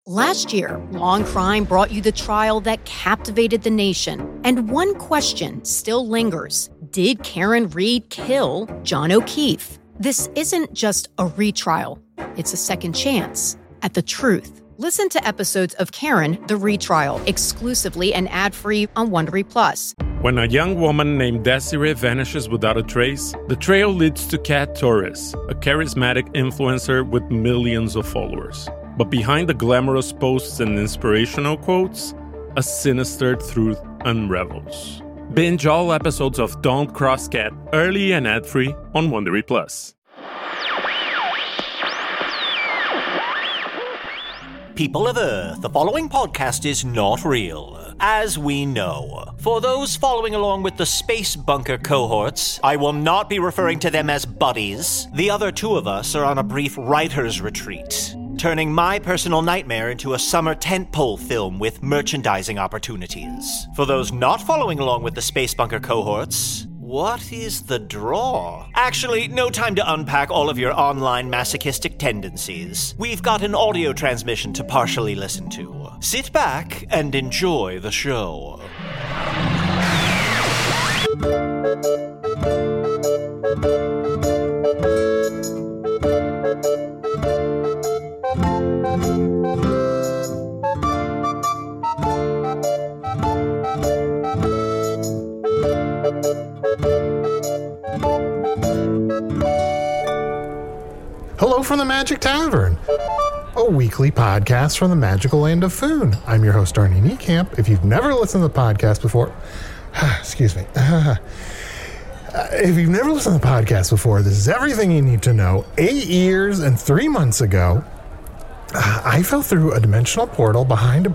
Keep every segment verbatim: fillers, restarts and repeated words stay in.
Last year, Law & Crime brought you the trial that captivated the nation. And one question still lingers. Did Karen Read kill John O'Keefe? This isn't just a retrial. It's a second chance at the truth. Listen to episodes of Karen, the Retrial, exclusively and ad-free on Wondery Plus. When a young woman named Desiree vanishes without a trace, the trail leads to Kat Torres, a charismatic influencer with millions of followers. But behind the glamorous posts and inspirational quotes, a sinister truth unravels. Binge all episodes of Don't Cross Kat early and ad-free on Wondery Plus. People of Earth, the following podcast is not real, as we know. For those following along with the Space Bunker cohorts, I will not be referring to them as buddies. The other two of us are on a brief writer's retreat, turning my personal nightmare into a summer tentpole film with merchandising opportunities. For those not following along with the Space Bunker cohorts, what is the draw? Actually, no time to unpack all of your online masochistic tendencies. We've got an audio transmission to partially listen to. Sit back and enjoy the show. Hello from the Magic Tavern, a weekly podcast from the magical land of Foon. I'm your host, Arnie Niekamp. If you've never listened to the podcast before, excuse me, uh, if you've never listened to the podcast before, this is everything you need to know. Eight years and three months ago, uh, I fell through a dimensional portal behind a,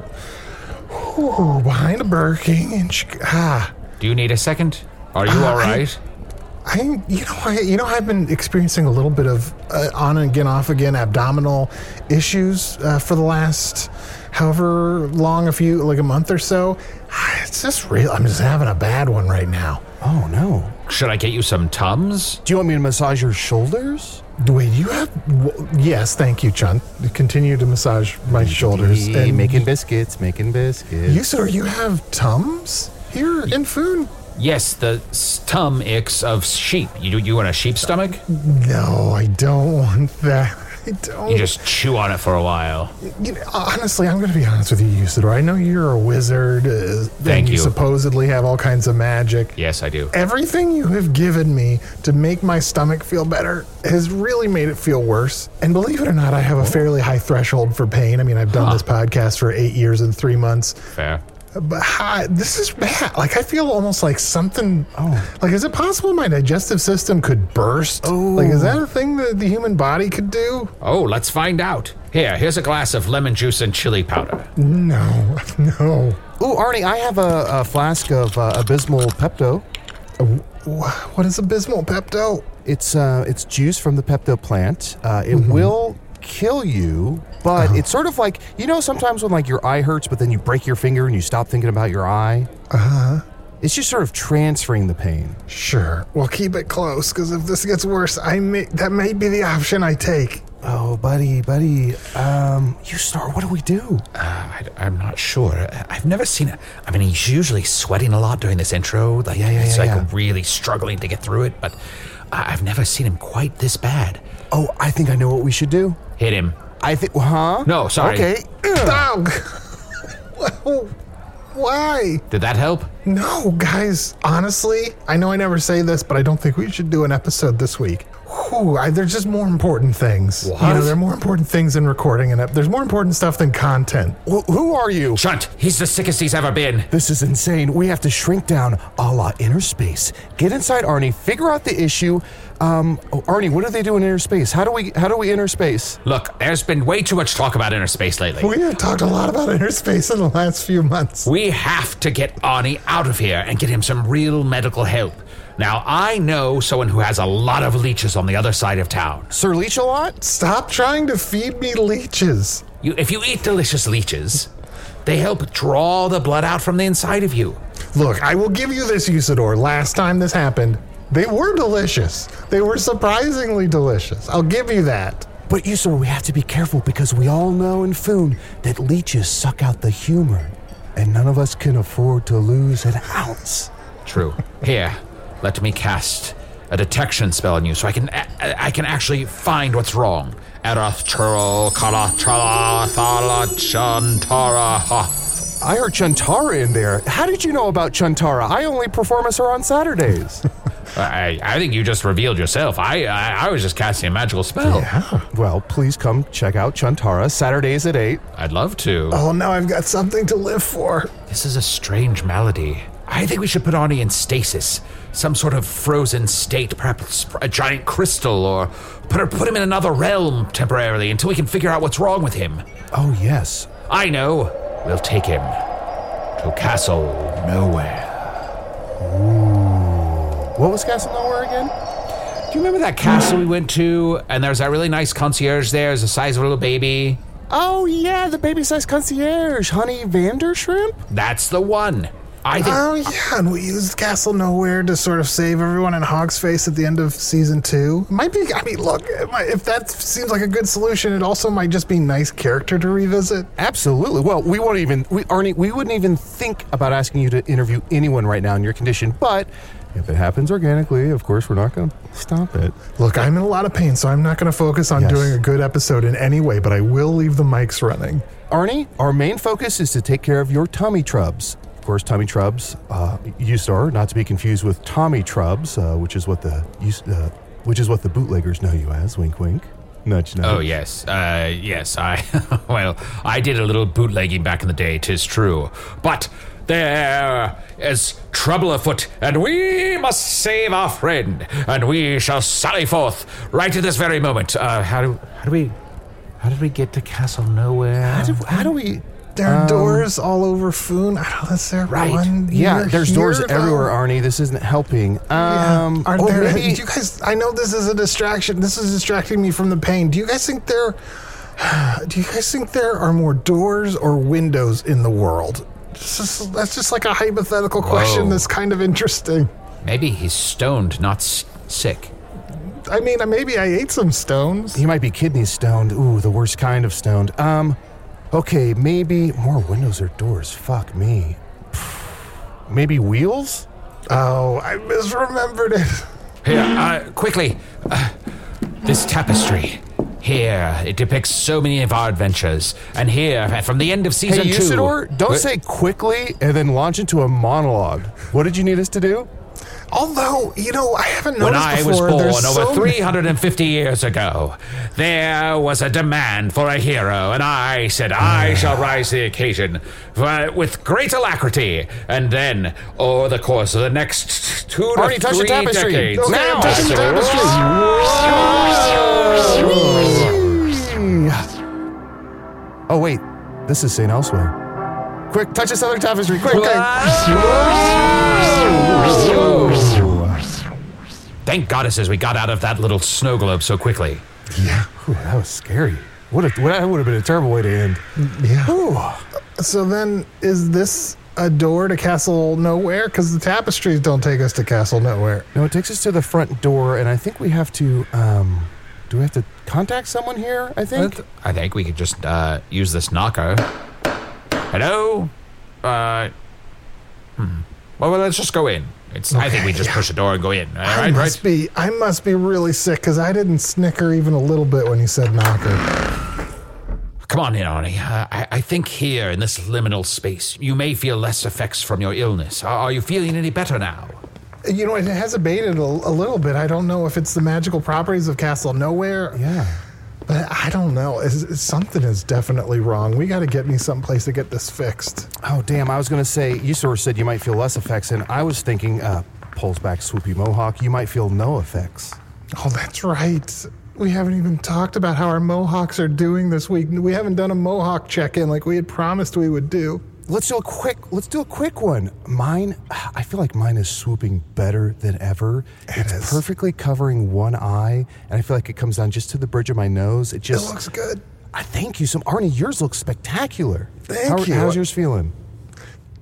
whew, behind a Burger King in Chicago. Ah. Do you need a second? Are you uh, all right? I, I, you know, I, you know, I've been experiencing a little bit of uh, on and again, off again abdominal issues uh, for the last however long, a few, like a month or so. It's just real. I'm just having a bad one right now. Oh no! Should I get you some Tums? Do you want me to massage your shoulders? Wait, you have? W- yes, thank you, Chunt. Continue to massage my shoulders. And making biscuits, making biscuits. You, sir, you have Tums here in Foon? Yes, the stomachs of sheep. You you want a sheep stomach? No, I don't want that. I don't. You just chew on it for a while. You know, honestly, I'm going to be honest with you, Usador. I know you're a wizard. Uh, Thank you. you. Supposedly have all kinds of magic. Yes, I do. Everything you have given me to make my stomach feel better has really made it feel worse. And believe it or not, I have a fairly high threshold for pain. I mean, I've done huh. this podcast for eight years and three months. Fair. But hi, this is bad. Like, I feel almost like something. Oh, like, is it possible my digestive system could burst? Oh, like, is that a thing that the human body could do? Oh, let's find out. Here, here's a glass of lemon juice and chili powder. No, no. Ooh, Arnie, I have a, a flask of uh, Abysmal Pepto. Uh, what is Abysmal Pepto? It's uh, it's juice from the Pepto plant. Uh, it mm-hmm. will kill you, but oh. it's sort of like, you know, sometimes when like your eye hurts, but then you break your finger and you stop thinking about your eye. Uh-huh. It's just sort of transferring the pain. Sure. Well, keep it close, because if this gets worse, I may, that may be the option I take. Oh, buddy, buddy. Um, you start. What do we do? Uh, I, I'm not sure. I've never seen it. I mean, he's usually sweating a lot during this intro. Like, yeah, yeah, he's yeah, like yeah. really struggling to get through it, but I've never seen him quite this bad. Oh, I think I know what we should do. Hit him. I think, huh? No, sorry. Okay. Dog. Well, why? Did that help? No, guys. Honestly, I know I never say this, but I don't think we should do an episode this week. Whew, I, there's just more important things. What? You know, there are more important things than recording an ep- There's more important stuff than content. Well, who are you? Chunt, he's the sickest he's ever been. This is insane. We have to shrink down a la Inner Space. Get inside Arnie, figure out the issue. Um, oh, Arnie, what do they do in Inner Space? How do we how do we Inner Space? Look, there's been way too much talk about Inner Space lately. We have talked a lot about Inner Space in the last few months. We have to get Arnie out of here and get him some real medical help. Now, I know someone who has a lot of leeches on the other side of town. Sir Leech-a-Lot? Stop trying to feed me leeches. You, if you eat delicious leeches, they help draw the blood out from the inside of you. Look, I will give you this, Usador. Last time this happened, they were delicious. They were surprisingly delicious. I'll give you that. But Yusor, we have to be careful because we all know in Foon that leeches suck out the humor, and none of us can afford to lose an ounce. True. Here, let me cast a detection spell on you so I can a- I can actually find what's wrong. Erath Churl Kala Chala Thala Chantara Ha. I heard Chuntara in there. How did you know about Chuntara? I only perform as her on Saturdays. I, I think you just revealed yourself. I, I I was just casting a magical spell. Yeah. Well, please come check out Chuntara, Saturdays at eight. I'd love to. Oh, now I've got something to live for. This is a strange malady. I think we should put Arnie in stasis. Some sort of frozen state, perhaps a giant crystal, or put, put him in another realm temporarily until we can figure out what's wrong with him. Oh, yes. I know. We'll take him to Castle Nowhere. What was Castle Nowhere again? Do you remember that castle we went to, and there's that really nice concierge there, it's the size of a little baby? Oh, yeah, the baby-sized concierge, Honey Vandershrimp? That's the one. I think... Oh, yeah, and we used Castle Nowhere to sort of save everyone in Hog's Face at the end of season two. Might be, I mean, look, it might, if that seems like a good solution, it also might just be nice character to revisit. Absolutely. Well, we won't even, we, Arnie, we wouldn't even think about asking you to interview anyone right now in your condition, but if it happens organically, of course, we're not going to stop it. Look, I'm in a lot of pain, so I'm not going to focus on Yes. doing a good episode in any way, but I will leave the mics running. Arnie, our main focus is to take care of your tummy trubs. Of course, tummy trubs, uh, Yusor, not to be confused with Tommy Trubs, uh, which is what the uh, which is what the bootleggers know you as. Wink, wink. Nudge, nudge. Oh, yes. Uh, yes, I... well, I did a little bootlegging back in the day, 'tis true. But there is trouble afoot, and we must save our friend, and we shall sally forth right at this very moment. Uh, how do, how do we... How did we get to Castle Nowhere? How do, how do we... There are Um, doors all over Foon. I don't know, is there Right. one Yeah, near there's here, doors though? everywhere, Arnie. This isn't helping. Yeah. Um, Are oh, there, maybe... do you guys, I know this is a distraction. This is distracting me from the pain. Do you guys think there, do you guys think there are more doors or windows in the world? Just, that's just like a hypothetical question Whoa. that's kind of interesting. Maybe he's stoned, not s- sick. I mean, maybe I ate some stones. He might be kidney stoned. Ooh, the worst kind of stoned. Um, okay, maybe more windows or doors. Fuck me. Maybe wheels? Oh, I misremembered it. Here, uh, quickly. Uh, this tapestry. Here, it depicts so many of our adventures. And here, from the end of season Hey, two... Usador, don't Wait, say quickly and then launch into a monologue. What did you need us to do? Although, you know, I haven't When noticed I before. was born there's over so three hundred fifty years ago, there was a demand for a hero, and I said I shall rise to the occasion uh, with great alacrity. And then, over the course of the next two to Arnie, touch the three tapestry. decades, Okay, now, I'm touching the tapestry. Oh, wait. This is Saint Elsewhere. Quick, touch this other tapestry. Quick, quick. Thank goddesses we got out of that little snow globe so quickly. Yeah. Ooh, that was scary. What a, that would have been a terrible way to end. Yeah. Ooh. So then, is this a door to Castle Nowhere? Because the tapestries don't take us to Castle Nowhere. No, it takes us to the front door, and I think we have to, um, do we have to contact someone here, I think? I think we could just uh, use this knocker. Hello? Uh, hmm. Well, well, let's just go in. It's. I think we just push the door and go in. All I right, must right? be. I must be really sick because I didn't snicker even a little bit when you said knocker. Come on in, Arnie. Uh, I, I think here in this liminal space, you may feel less effects from your illness. Are, are you feeling any better now? You know, it has abated a, a little bit. I don't know if it's the magical properties of Castle Nowhere. Yeah. But I don't know. It's, it's, something is definitely wrong. We got to get me someplace to get this fixed. Oh, damn, I was going to say, you sort of said you might feel less effects, and I was thinking, uh, pulls back swoopy mohawk, you might feel no effects. Oh, that's right. We haven't even talked about how our mohawks are doing this week. We haven't done a mohawk check-in like we had promised we would do. Let's do a quick, let's do a quick one. Mine, I feel like mine is swooping better than ever. It it's is. perfectly covering one eye, and I feel like it comes down just to the bridge of my nose. It just It looks good. I thank you so, Arnie. Yours looks spectacular. Thank How, you. How's yours feeling?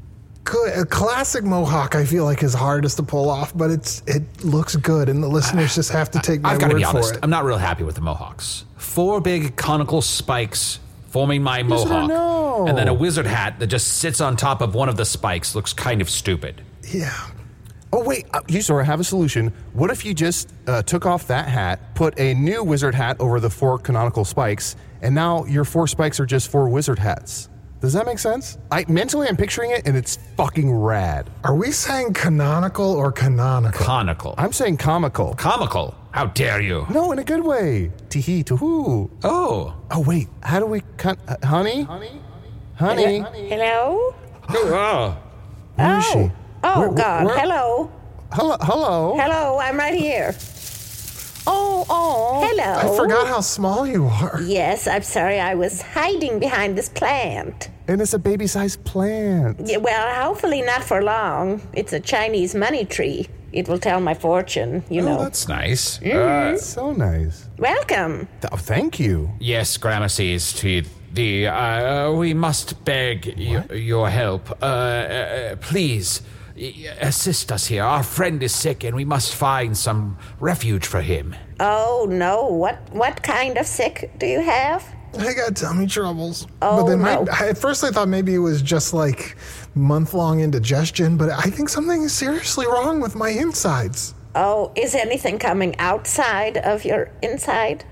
good. A classic mohawk, I feel like, is hardest to pull off, but it's it looks good, and the listeners just have to take my I've got to word be for honest. it. I'm not real happy with the mohawks. Four big conical spikes forming my mohawk, no. and then a wizard hat that just sits on top of one of the spikes looks kind of stupid. Yeah. Oh, wait, uh, Usador, I have a solution. What if you just uh, took off that hat, put a new wizard hat over the four canonical spikes, and now your four spikes are just four wizard hats? Does that make sense? I mentally, I'm picturing it, and it's fucking rad. Are we saying canonical or canonical? Conical. I'm saying comical. Comical. How dare you? No, in a good way. Tee-hee, to-hoo. Oh. Oh, wait, how do we... Con- uh, honey? Honey? Honey? Hello? Oh. Where is Oh. she? Oh, Where- God. where- Hello. Hello? Hello? Hello, I'm right here. Oh, oh. Hello. I forgot how small you are. Yes, I'm sorry. I was hiding behind this plant. And it's a baby-sized plant. Yeah, well, hopefully not for long. It's a Chinese money tree. It will tell my fortune, you Oh, know. that's nice. That's so nice. Welcome. Th- oh, thank you. Yes, Gramercies, to the, uh, we must beg y- your help. Uh, uh, please, y- assist us here. Our friend is sick and we must find some refuge for him. Oh, no. What what kind of sick do you have? I got tummy troubles. Oh, but they no. might, at first I thought maybe it was just like month-long indigestion, but I think something is seriously wrong with my insides. Oh, is anything coming outside of your inside?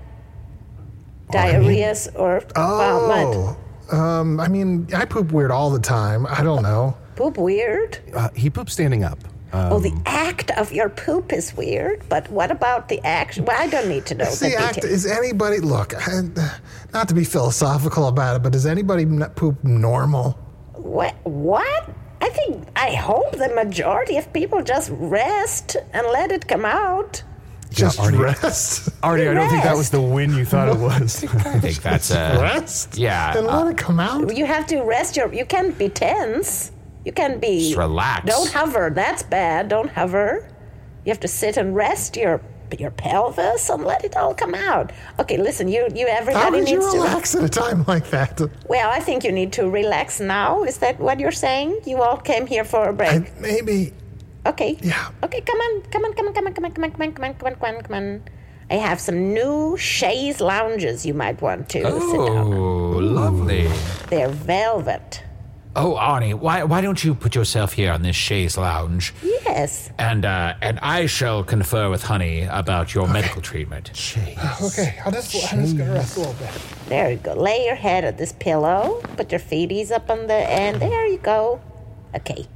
Diarrheas or vomit? Oh, um, I mean, I poop weird all the time. I don't know. Poop weird? Uh, he poops standing up. Um, Oh, the act of your poop is weird, but what about the action? Well, I don't need to know It's the the act. details. Is anybody look? I, not to be philosophical about it, but does anybody n- poop normal? What? What? I think, I hope the majority of people just rest and let it come out. Just Artie. rest. Artie, I don't think that was the win you thought it was. I think that's uh, Rest. yeah. And uh, let it come out. You have to rest your, you can't be tense. You can be. Just relax. Don't hover. That's bad. Don't hover. You have to sit and rest your your pelvis and let it all come out. Okay, listen, you you How everybody would you needs to. relax at a time like that? Well, I think you need to relax now. Is that what you're saying? You all came here for a break. I, maybe. Okay. Yeah. Okay, come on, come on, come on, come on, come on, come on, come on, come on, come on, come on, come on. I have some new chaise lounges you might want to sit down. Oh, lovely. They're velvet. Oh, Arnie, why why don't you put yourself here on this chaise lounge, Yes. and uh, and I shall confer with Honey about your medical treatment. Okay, I'll just, I'm just gonna rest a little bit. There you go. Lay your head on this pillow. Put your feeties up on the end. There you go. Okay.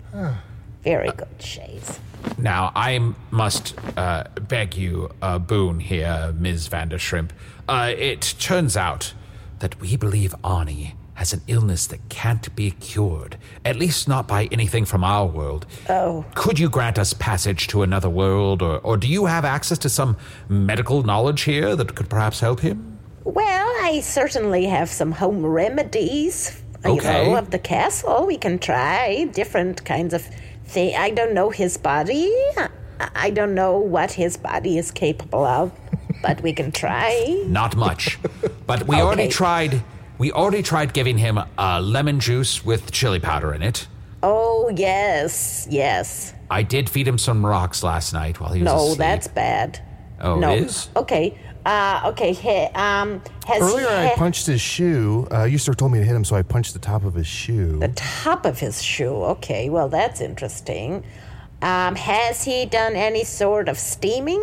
Very good, Shays. Now, I must uh, beg you a boon here, Miz Vandershrimp. Uh, it turns out that we believe Arnie has an illness that can't be cured, at least not by anything from our world. Oh. Could you grant us passage to another world, or, or do you have access to some medical knowledge here that could perhaps help him? Well, I certainly have some home remedies. You Okay. know, of the castle. We can try different kinds of things. I don't know his body. I- I don't know what his body is capable of, but we can try. Not much. But we already Okay. tried... We already tried giving him uh, lemon juice with chili powder in it. Oh, yes, yes. I did feed him some rocks last night while he was No, asleep. that's bad. Oh, no. it is? Okay. Uh, okay. He, um, has Earlier, he, I punched his shoe. Uh, Euster told me to hit him, so I punched the top of his shoe. the top of his shoe. Okay. Well, that's interesting. Um, has he done any sort of steaming?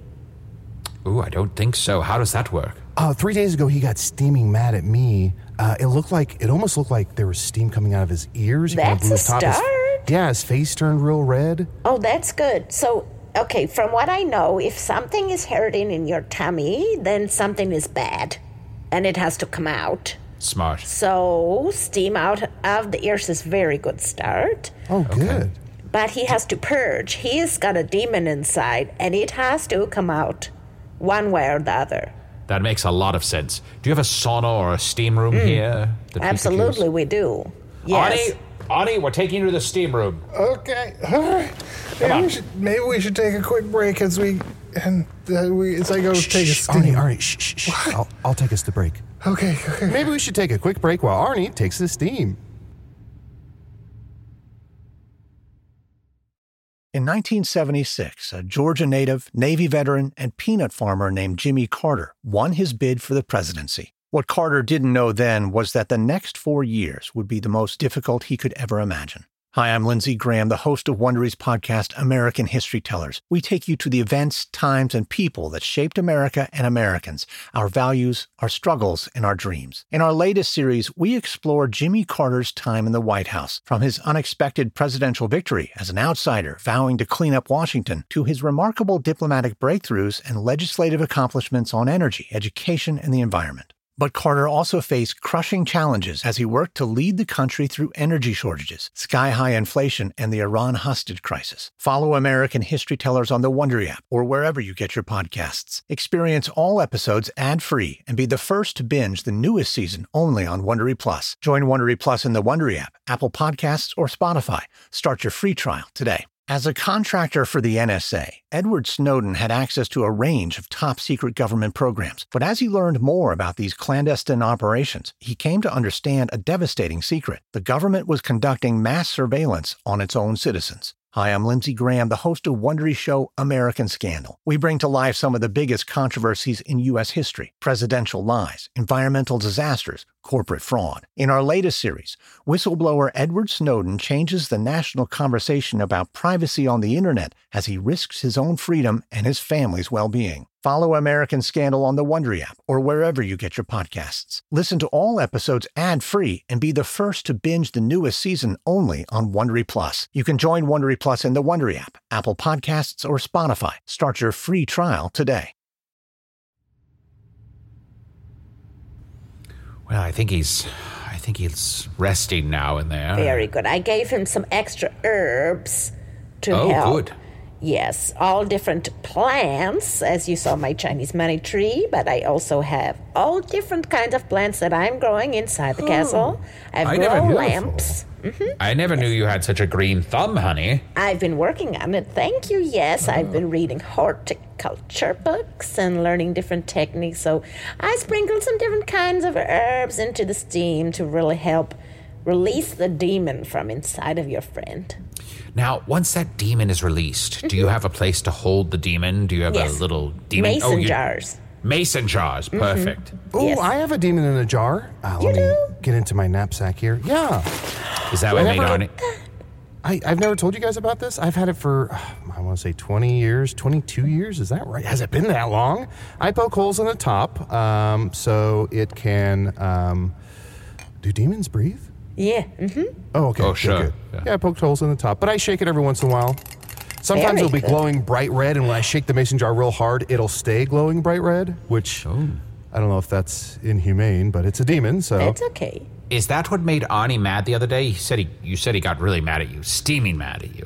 Ooh, I don't think so. How does that work? Uh, three days ago, he got steaming mad at me. Uh, it looked like it almost looked like there was steam coming out of his ears. He kinda That's blew a his top- his- start. yeah, his face turned real red. Oh, that's good. So, okay, from what I know, if something is hurting in your tummy, then something is bad, and it has to come out. Smart. So, steam out of the ears is very good start. Oh, good. But he has to purge. He's got a demon inside, and it has to come out one way or the other. That makes a lot of sense. Do you have a sauna or a steam room here? that we could Absolutely, use? we do. Yes. Arnie, Arnie, we're taking you to the steam room. Okay, all right. Maybe on. we, should, maybe we should take a quick break as we and uh, we as I go take a Shh, steam. Arnie, Arnie, shh, shh, shh. I'll, I'll take us to break. Okay, okay. Maybe we should take a quick break while Arnie takes his steam. In nineteen seventy-six, a Georgia native, Navy veteran, and peanut farmer named Jimmy Carter won his bid for the presidency. What Carter didn't know then was that the next four years would be the most difficult he could ever imagine. Hi, I'm Lindsey Graham, the host of Wondery's podcast, American History Tellers. We take you to the events, times, and people that shaped America and Americans, our values, our struggles, and our dreams. In our latest series, we explore Jimmy Carter's time in the White House, from his unexpected presidential victory as an outsider vowing to clean up Washington, to his remarkable diplomatic breakthroughs and legislative accomplishments on energy, education, and the environment. But Carter also faced crushing challenges as he worked to lead the country through energy shortages, sky-high inflation, and the Iran hostage crisis. Follow American History Tellers on the Wondery app or wherever you get your podcasts. Experience all episodes ad-free and be the first to binge the newest season only on Wondery Plus. Join Wondery Plus in the Wondery app, Apple Podcasts, or Spotify. Start your free trial today. As a contractor for the N S A, Edward Snowden had access to a range of top-secret government programs. But as he learned more about these clandestine operations, he came to understand a devastating secret. The government was conducting mass surveillance on its own citizens. Hi, I'm Lindsey Graham, the host of Wondery's show, American Scandal. We bring to life some of the biggest controversies in U S history: presidential lies, environmental disasters, corporate fraud. In our latest series, whistleblower Edward Snowden changes the national conversation about privacy on the internet as he risks his own freedom and his family's well-being. Follow American Scandal on the Wondery app or wherever you get your podcasts. Listen to all episodes ad-free and be the first to binge the newest season only on Wondery Plus. You can join Wondery Plus in the Wondery app, Apple Podcasts, or Spotify. Start your free trial today. Well, I think he's... I think he's resting now in there. Very good. I gave him some extra herbs to oh, help. Oh, good. Yes, all different plants, as you saw my Chinese money tree, but I also have all different kinds of plants that I'm growing inside the oh, castle. I've I grown lamps. Mm-hmm. I never yes. knew you had such a green thumb, honey. I've been working on it, thank you, yes. Oh. I've been reading horticulture books and learning different techniques, so I sprinkled some different kinds of herbs into the steam to really help release the demon from inside of your friend. Now, once that demon is released, mm-hmm. do you have a place to hold the demon? Do you have yes. a little demon? Mason oh, you... jars. Mason jars, perfect. Mm-hmm. Oh, yes. I have a demon in a jar. Uh, you let do? me get into my knapsack here. Yeah. Is that what made on it? I, I've never told you guys about this. I've had it for, I want to say twenty years, twenty-two years. Is that right? Has it been that long? I poke holes in the top um, so it can, um, do demons breathe? Yeah. Mm-hmm. Oh, okay. Oh, sure. Good. Yeah. yeah, I poked holes in the top, but I shake it every once in a while. Sometimes Very it'll be good. glowing bright red, and when I shake the mason jar real hard, it'll stay glowing bright red, which oh. I don't know if that's inhumane, but it's a demon, so. It's okay. Is that what made Arnie mad the other day? He said he, you said he got really mad at you, steaming mad at you.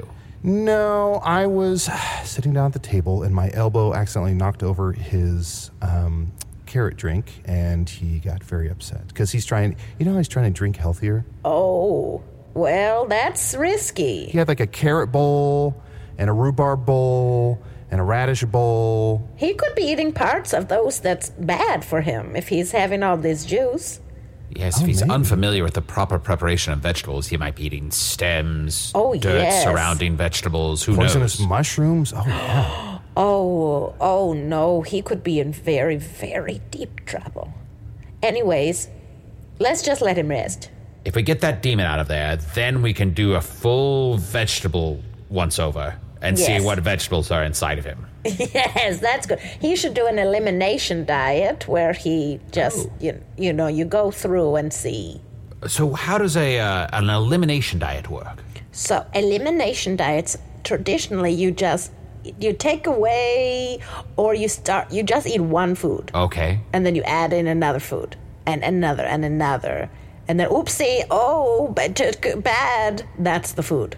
No, I was sitting down at the table, and my elbow accidentally knocked over his um, carrot drink, and he got very upset because he's trying, you know how he's trying to drink healthier? Oh, well, that's risky. He had like a carrot bowl and a rhubarb bowl and a radish bowl. He could be eating parts of those that's bad for him if he's having all this juice. Yes, oh, if he's maybe. unfamiliar with the proper preparation of vegetables, he might be eating stems, oh, dirt yes. surrounding vegetables. Who Poisonous knows? mushrooms. Oh, yeah. Oh, oh no, he could be in very, very deep trouble. Anyways, let's just let him rest. If we get that demon out of there, then we can do a full vegetable once-over and Yes. see what vegetables are inside of him. Yes, that's good. He should do an elimination diet where he just, Oh. you, you know, you go through and see. So how does a uh, an elimination diet work? So elimination diets, traditionally you just, you take away or you start, you just eat one food. Okay. And then you add in another food and another and another. And then, oopsie, oh, but bad, that's the food.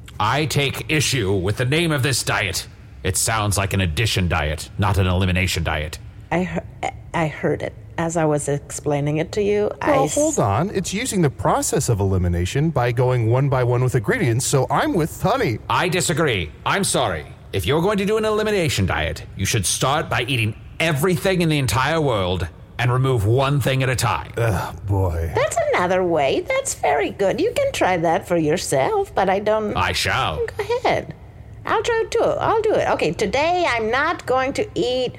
I take issue with the name of this diet. It sounds like an addition diet, not an elimination diet. I, he- I heard it as I was explaining it to you. Well, I hold on. It's using the process of elimination by going one by one with ingredients, so I'm with honey. I disagree. I'm sorry. If you're going to do an elimination diet, you should start by eating everything in the entire world and remove one thing at a time. Ugh, boy. That's another way. That's very good. You can try that for yourself, but I don't... I shall. Go ahead. I'll try too. I'll do it. Okay, today I'm not going to eat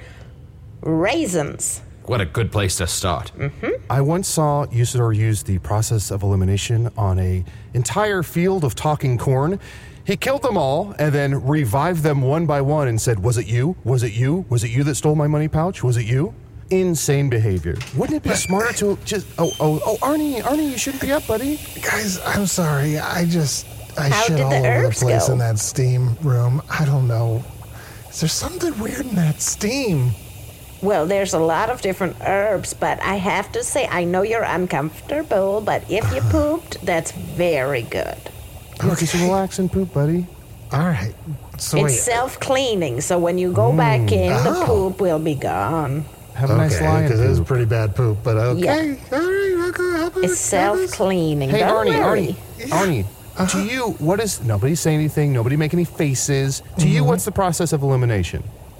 raisins. What a good place to start. Mm-hmm. I once saw Usador use the process of elimination on a entire field of talking corn. He killed them all and then revived them one by one and said, was it you? Was it you? Was it you that stole my money pouch? Was it you? Insane behavior. Wouldn't it be smarter to just... Oh, oh, oh, Arnie, Arnie, you shouldn't be up, buddy. Guys, I'm sorry. I just... I How shit did all the over the herbs place go? in that steam room. I don't know. Is there something weird in that steam? Well, there's a lot of different herbs, but I have to say, I know you're uncomfortable, but if you pooped, that's very good. Yeah, just relax and poop, buddy. All right. So It's wait. self-cleaning, so when you go back in, the Oh. poop will be gone. Have a nice Okay, lie and because it is poop. pretty bad poop, but okay. Yeah. All right, okay. How about It's self-cleaning. Hey, Don't Arnie, worry. Arnie, Arnie, to you, what is... Nobody say anything. Nobody make any faces. To you, what's the process of elimination?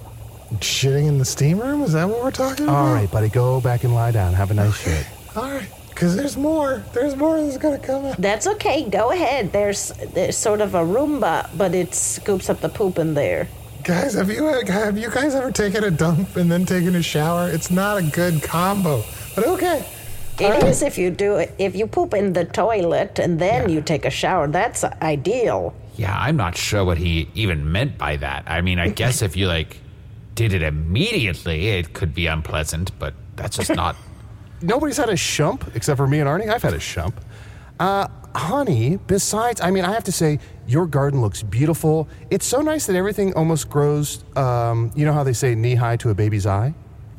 Shitting in the steam room? Is that what we're talking about? All right, buddy, go back and lie down. Have a nice shit. All right. Because there's more. There's more that's going to come out. That's okay. Go ahead. There's there's sort of a Roomba, but it scoops up the poop in there. Guys, have you have you guys ever taken a dump and then taken a shower? It's not a good combo. But okay. It is if you do it. If you poop in the toilet and then you take a shower, that's ideal. Yeah, I'm not sure what he even meant by that. I mean, I guess if you, like, did it immediately, it could be unpleasant, but that's just not... Nobody's had a shump except for me and Arnie. I've had a shump. Uh, honey, besides, I mean, I have to say, your garden looks beautiful. It's so nice that everything almost grows, um, you know how they say knee-high to a baby's eye?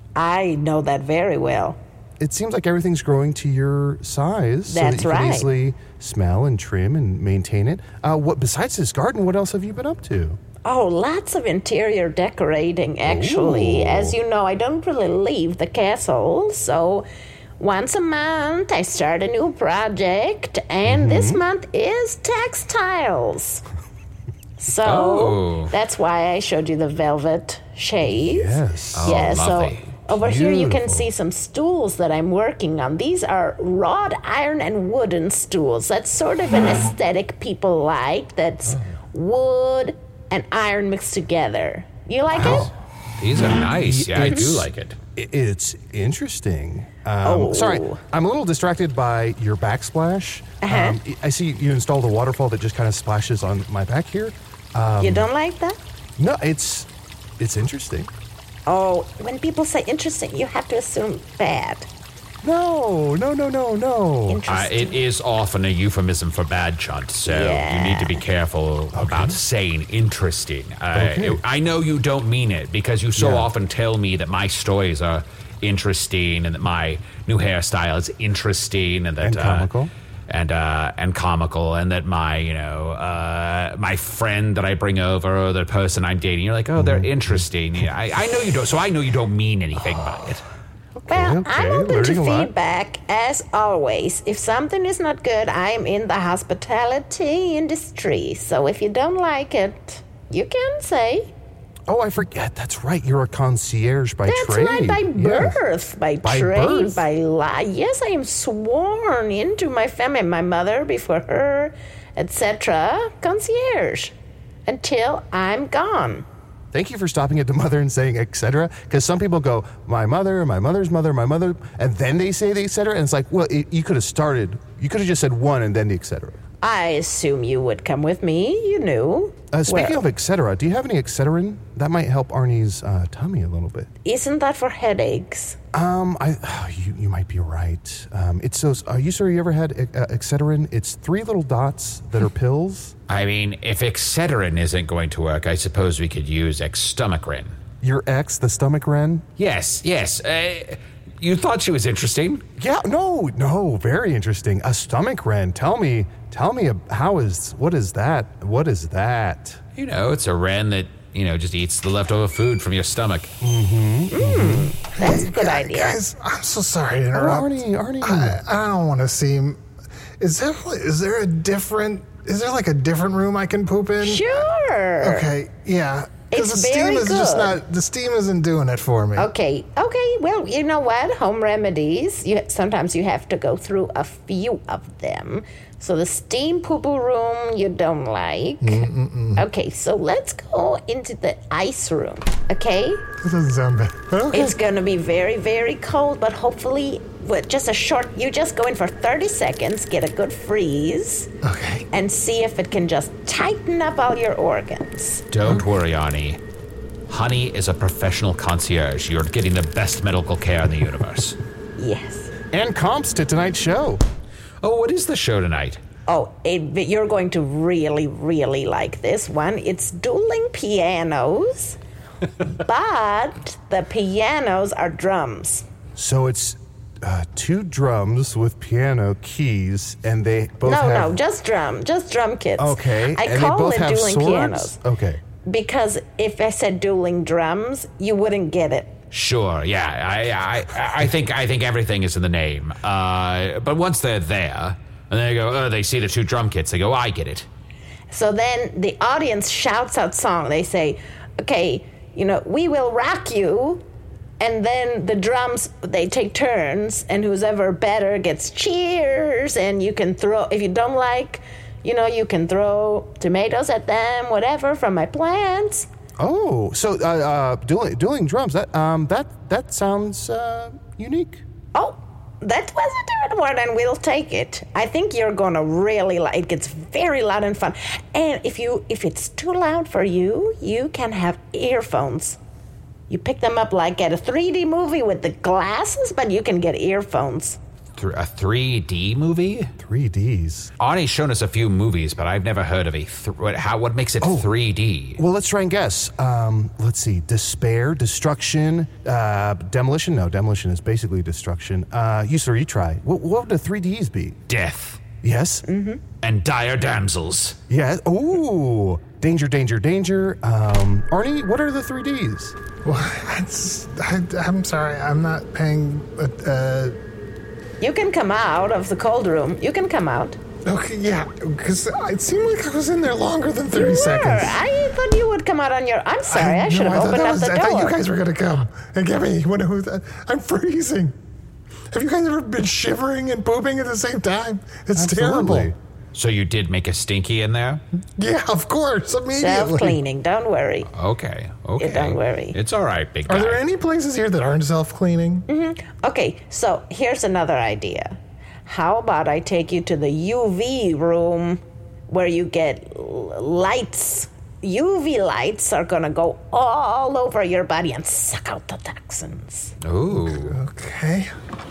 I know that very well. It seems like everything's growing to your size so that That's you can right. easily smell and trim and maintain it. Uh, what besides this garden, what else have you been up to? Oh, lots of interior decorating, actually. Ooh. As you know, I don't really leave the castle, so once a month I start a new project, and Mm-hmm. this month is textiles. So Oh. that's why I showed you the velvet shades. Yes. Oh, yeah, lovely. so over here you can Beautiful. see some stools that I'm working on. These are wrought iron and wooden stools. That's sort of an aesthetic people like. That's wood and iron mixed together. You like it? These are nice. Yeah, I do It's- like it. I- It's interesting. Um, Oh. Sorry, I'm a little distracted by your backsplash. Uh-huh. Um, I see you installed a waterfall that just kind of splashes on my back here. you don't like that? No, it's it's interesting. Oh, when people say interesting, you have to assume bad. No, no, no, no, no. Uh, Interesting. it is often a euphemism for bad, Chunt, so you need to be careful about saying interesting. Uh, Okay. it- I know you don't mean it because you so Yeah. often tell me that my stories are interesting and that my new hairstyle is interesting and that And uh, comical. and uh, and comical, and that my you know uh, my friend that I bring over or the person I'm dating, you're like, oh, they're interesting. Yeah, I, I know you don't, so I know you don't mean anything by it. Well, okay, I'm open to learning a lot. feedback, as always. If something is not good, I'm in the hospitality industry. So if you don't like it, you can say. Oh, I forget. That's right. You're a concierge by That's trade. right, by Yes. birth, by, By trade, birth. by life. Yes, I am sworn into my family, my mother before her, et cetera. Concierge, until I'm gone. Thank you for stopping at the mother and saying et cetera. Because some people go, my mother, my mother's mother, my mother, and then they say the et cetera. And it's like, well, it, you could have started. You could have just said one and then the et cetera. I assume you would come with me. You knew. Uh, speaking Well, of et cetera, do you have any Excedrin? That might help Arnie's uh, tummy a little bit. isn't that for headaches? Um, I, oh, you, you might be right. Um, it's those. Are you sure you ever had uh, Excedrin? It's three little dots that are pills. I mean, if Excedrin isn't going to work, I suppose we could use Exstomachrin. Your ex, the stomach wren. Yes, yes. Uh, you thought she was interesting? Yeah, no, no, very interesting. A stomach wren. Tell me, tell me, ab- how is, what is that? What is that? You know, it's a wren that, you know, just eats the leftover food from your stomach. That's a good Guy- idea. Guys, I'm so sorry to Oh, interrupt. Arnie, Arnie. I, I don't want to seem. Is there is there a different? Is there like a different room I can poop in? Sure. Okay. Yeah. Because It's the steam very is just good. not, the steam isn't doing it for me. Okay, okay. Well, you know what? Home remedies. You sometimes you have to go through a few of them. So the steam poo-poo room you don't like. Mm-mm-mm. Okay, so let's go into the ice room. Okay, That doesn't sound bad. But okay. it's gonna be very, very cold, but hopefully, with just a short. You just go in for thirty seconds, get a good freeze, Okay. and see if it can just tighten up all your organs. Don't worry, Arnie. Honey is a professional concierge. You're getting the best medical care in the universe. Yes. And comps to tonight's show. Oh, what is the show tonight? Oh, it, you're going to really, really like this one. It's dueling pianos, but the pianos are drums. So it's uh, two drums with piano keys, and they both no, have... no, just drum, just drum kits. Okay, I and call they both it have dueling swords? pianos Okay. because if I said dueling drums, you wouldn't get it. Sure, yeah. I, I, I think, I think everything is in the name. Uh, but once they're there, and they go, oh, they see the two drum kits. They go, I get it. So then the audience shouts out song. They say, okay, you know, we will rock you. And then the drums, they take turns, and who's ever better gets cheers. And you can throw, if you don't like, you know, you can throw tomatoes at them, whatever, from my plants. Oh, so uh, uh, dueling, dueling drums, that, um, that, that sounds uh, unique. Oh, that was a different word, and we'll take it. I think you're gonna really like. It gets very loud and fun. And if you if it's too loud for you, you can have earphones. You pick them up like at a three D movie with the glasses, but you can get earphones. Th- a three D movie? three Ds. Arnie's shown us a few movies, but I've never heard of a th- what, how. What makes it Oh. three D? Well, let's try and guess. Um, let's see. Despair, destruction, uh, demolition. No, demolition is basically destruction. Uh, you, sir, you try. What, what would the three Ds be? Death Yes? Mm-hmm. and dire damsels. Yeah. Ooh. Danger, danger, danger. Um, Arnie, what are the three Ds? Well, it's, I, I'm sorry. I'm not paying. Uh, You can come out of the cold room. You can come out. okay, yeah, because it seemed like I was in there longer than thirty You were. seconds. I thought you would come out on your. I'm sorry. I, should no, have thought opened that up was- the I door. thought you guys were going to come and get me. When it was, I'm freezing. Have you guys ever been shivering and pooping at the same time? It's Absolutely. terrible. So you did make a stinky in there? Yeah, of course, immediately. Self-cleaning. Don't worry. Okay, okay. don't worry. It's all right, big guy. Are there any places here that aren't self-cleaning? Mm-hmm. Okay, so here's another idea. How about I take you to the U V room where you get l- lights. U V lights are gonna go all over your body and suck out the toxins. Ooh. Okay.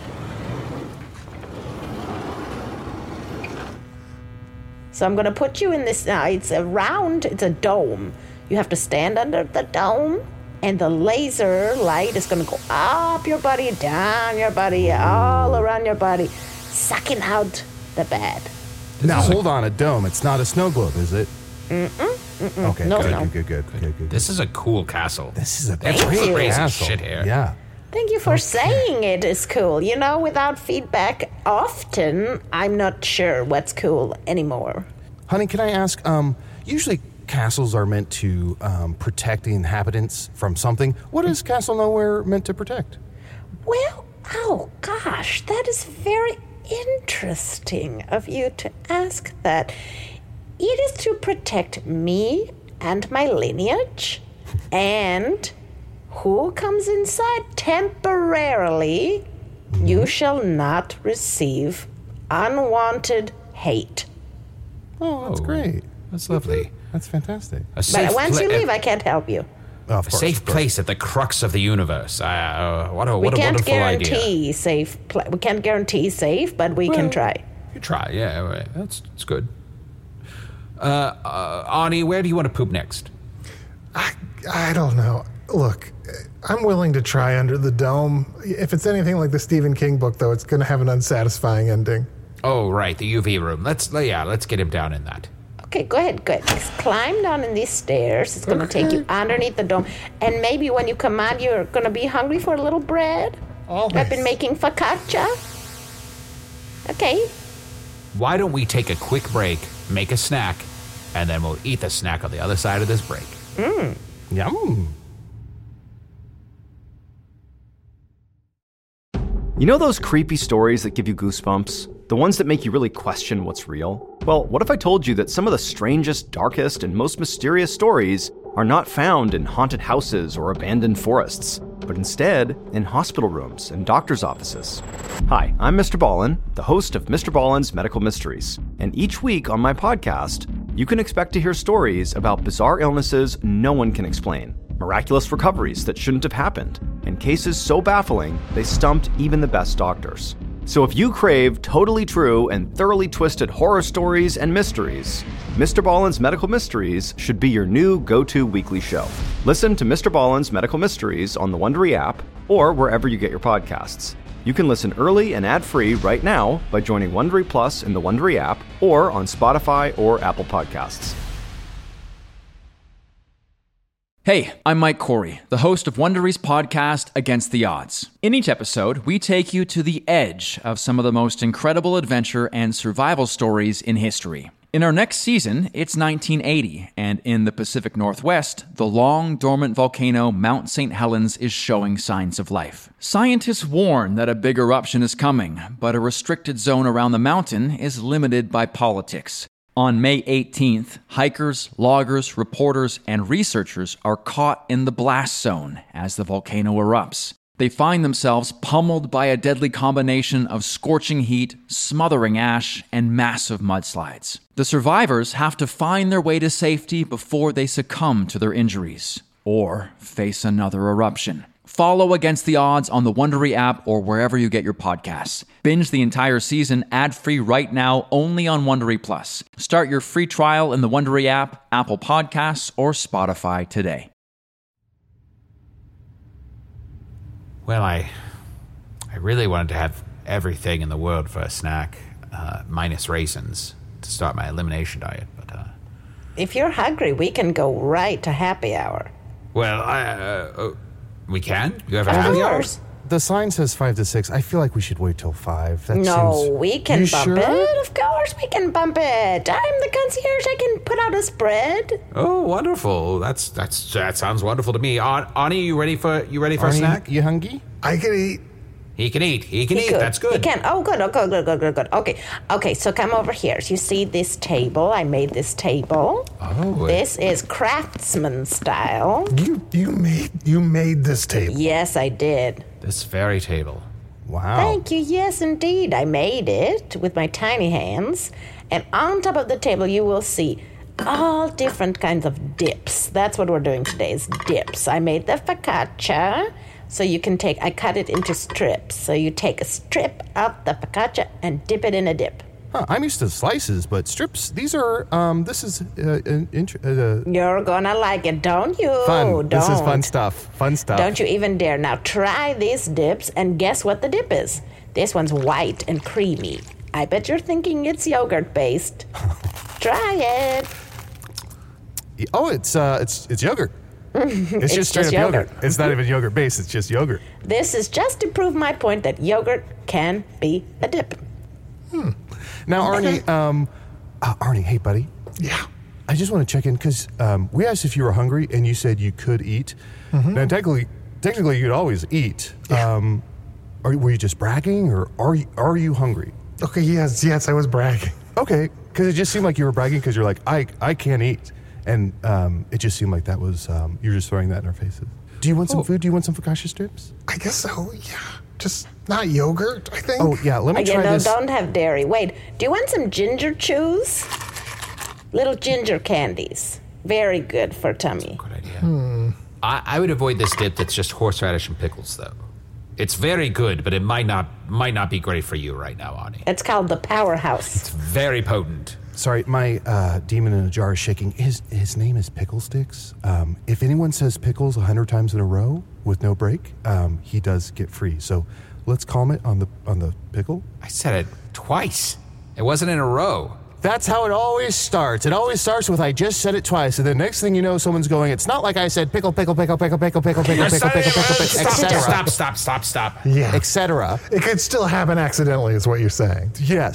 So I'm gonna put you in this now. It's a round, it's a dome. You have to stand under the dome, and the laser light is gonna go up your body, down your body, all around your body, sucking out the bad. Now, hold on. A dome. It's not a snow globe, is it? Mm-mm. Mm-mm. Okay, No, good, no. good, good, good, good, good. This is a cool castle. This is a That's Thank you. crazy castle. shit here. Yeah. Thank you for saying it is cool. You know, without feedback, often I'm not sure what's cool anymore. Honey, can I ask, um, usually castles are meant to um, protect the inhabitants from something. What is Castle Nowhere meant to protect? Well, oh gosh, that is very interesting of you to ask that. It is to protect me and my lineage, and who comes inside temporarily, you shall not receive unwanted hate. Oh, that's great. That's lovely. That's fantastic. A safe But once pla- you leave, I can't help you. Oh, of a course, safe of course. place at the crux of the universe. Uh, what a We what a can't wonderful idea. guarantee safe. Pl- we can't guarantee safe, but we can Well, try. You try, yeah, all right. That's that's good. Uh, uh, Arnie, where do you want to poop next? I, I don't know. Look, I'm willing to try under the dome. If it's anything like the Stephen King book, though, it's going to have an unsatisfying ending. Oh, right, the U V room. Let's yeah, let's get him down in that. Okay, go ahead, go ahead. Just climb down in these stairs. It's going to take you underneath the dome. And maybe when you come out, you're going to be hungry for a little bread. Always. I've been making focaccia. Okay. Why don't we take a quick break, make a snack, and then we'll eat the snack on the other side of this break. Mm. Yum. You know those creepy stories that give you goosebumps? The ones that make you really question what's real? Well, what if I told you that some of the strangest, darkest, and most mysterious stories are not found in haunted houses or abandoned forests, but instead in hospital rooms and doctors' offices? Hi, I'm Mister Ballin, the host of Mister Ballin's Medical Mysteries, and each week on my podcast, you can expect to hear stories about bizarre illnesses no one can explain, miraculous recoveries that shouldn't have happened, and cases so baffling they stumped even the best doctors. So if you crave totally true and thoroughly twisted horror stories and mysteries, Mister Ballin's Medical Mysteries should be your new go-to weekly show. Listen to Mister Ballin's Medical Mysteries on the Wondery app or wherever you get your podcasts. You can listen early and ad-free right now by joining Wondery Plus in the Wondery app or on Spotify or Apple Podcasts. Hey, I'm Mike Corey, the host of Wondery's podcast, Against the Odds. In each episode, we take you to the edge of some of the most incredible adventure and survival stories in history. In our next season, it's nineteen eighty, and in the Pacific Northwest, the long-dormant volcano Mount Saint Helens is showing signs of life. Scientists warn that a big eruption is coming, but a restricted zone around the mountain is limited by politics. On May eighteenth, hikers, loggers, reporters, and researchers are caught in the blast zone as the volcano erupts. They find themselves pummeled by a deadly combination of scorching heat, smothering ash, and massive mudslides. The survivors have to find their way to safety before they succumb to their injuries, or face another eruption. Follow Against the Odds on the Wondery app or wherever you get your podcasts. Binge the entire season ad-free right now only on Wondery Plus. Start your free trial in the Wondery app, Apple Podcasts, or Spotify today. Well, I I really wanted to have everything in the world for a snack, uh, minus raisins, to start my elimination diet, but... Uh, if you're hungry, we can go right to happy hour. Well, I... Uh, uh, we can? You have a Of happy hour? course. The sign says five to six. I feel like we should wait till five. That No, seems... we can You bump sure? it. Of course we can bump it. I'm the concierge. I can put out a spread. Oh, wonderful. That's that's that sounds wonderful to me. An- Ani, you ready for you ready for Arnie, a snack? you hungry? I can eat. He can eat. He can He eat. could. That's good. He can. Oh, good. Oh, good, good, good, good, good. Okay. Okay, so come over here. You see this table? I made this table. Oh. This is craftsman style. You you made you made this table. Yes, I did. This fairy table. Wow. Thank you. Yes, indeed. I made it with my tiny hands. And on top of the table, you will see all different kinds of dips. That's what we're doing today is dips. I made the focaccia. So you can take, I cut it into strips. So you take a strip of the focaccia and dip it in a dip. Huh, I'm used to slices, but strips, these are, um, this is uh, an int- uh, You're gonna like it, don't you? fun. Don't. This is fun stuff. Fun stuff. Don't you even dare. Now try these dips and guess what the dip is. This one's white and creamy. I bet you're thinking it's yogurt based. Try it. Oh, it's, uh, it's, it's yogurt. It's, It's just straight just up yogurt. yogurt. It's not even yogurt based. It's just yogurt. This is just to prove my point that yogurt can be a dip. Now, Arnie, um, uh, Arnie, hey, buddy. Yeah. I just want to check in because um, we asked if you were hungry, and you said you could eat. Now, technically, technically, you'd always eat. Yeah. Um, are, were you just bragging, or are you, are you hungry? Okay. Yes. Yes. I was bragging. Okay, because it just seemed like you were bragging because you're like, I, I can't eat, and um, it just seemed like that was um, you're just throwing that in our faces. Do you want some Oh. food? Do you want some focaccia strips? I guess so. Yeah. Just not yogurt. I think. Oh yeah, let me You try know, this. don't have dairy. Wait, do you want some ginger chews? Little ginger candies. Very good for tummy. Good idea. I, I would avoid this dip that's just horseradish and pickles, though. It's very good, but it might not might not be great for you right now, Ani. It's called the powerhouse. It's very potent. Sorry, my uh, demon in a jar is shaking. His his name is Pickle Sticks. Um, if anyone says pickles a hundred times in a row with no break, um, he does get free. So let's calm it on the on the pickle. I said it twice. It wasn't in a row. That's how it always starts. It always starts with I just said it twice, and the next thing you know, someone's going. It's not like I said pickle, pickle, pickle, pickle, pickle, pickle, pickle, pickle, pickle, pickle, et Stop, cetera, stop, stop, stop, stop. Yeah. et cetera. It could still happen accidentally, is what you're saying. Yes.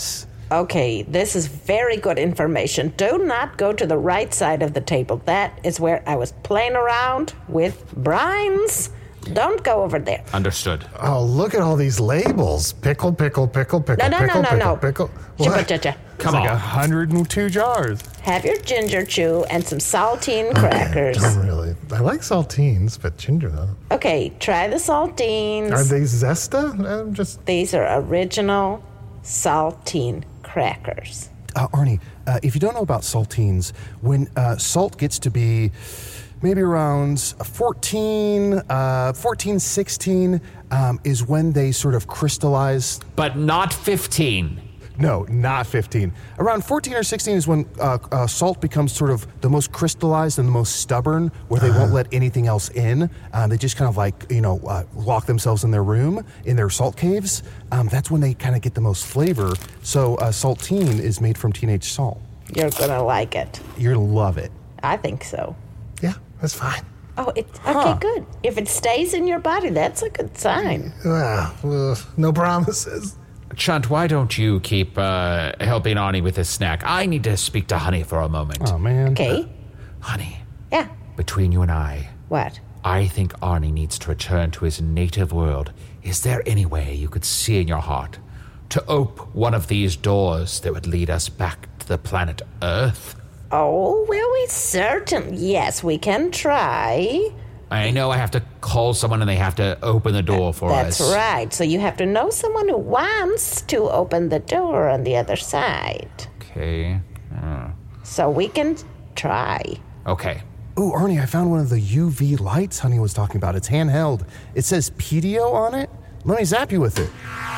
Okay, this is very good information. Do not go to the right side of the table. That is where I was playing around with brines. Don't go over there. Understood. Oh, look at all these labels. Pickle, pickle, pickle, pickle, No, no, pickle, no, no, pickle, no. pickle. Chippa What? cha-cha. Come Like on. one hundred two jars. Have your ginger chew and some saltine Okay, crackers. don't really. I like saltines, but ginger though. Okay, try the saltines. Are they Zesta? I'm just. These are original saltine crackers. Uh, Arnie, uh, if you don't know about saltines, when uh, salt gets to be maybe around fourteen, uh, fourteen, sixteen, um, is when they sort of crystallize. But not fifteen. No, not fifteen. Around fourteen or sixteen is when uh, uh, salt becomes sort of the most crystallized and the most stubborn, where they won't let anything else in. Uh, they just kind of like, you know, uh, lock themselves in their room, in their salt caves. Um, that's when they kind of get the most flavor. So uh, saltine is made from teenage salt. You're gonna like it. You're going to love it. I think so. Yeah, that's fine. Oh, it, okay, good. If it stays in your body, that's a good sign. Ah, ugh, no promises. Chunt, why don't you keep uh, helping Arnie with his snack? I need to speak to Honey for a moment. Oh, man. Okay? Honey, Yeah. between you and I, What? I think Arnie needs to return to his native world. Is there any way you could see in your heart to open one of these doors that would lead us back to the planet Earth? Oh, well, we certain. Yes, we can try. I know I have to call someone and they have to open the door for That's us. right. So you have to know someone who wants to open the door on the other side. Okay. Uh, So we can try. okay. Ooh, Arnie, I found one of the U V lights Honey was talking about. It's handheld. It says P D O on it. Let me zap you with it.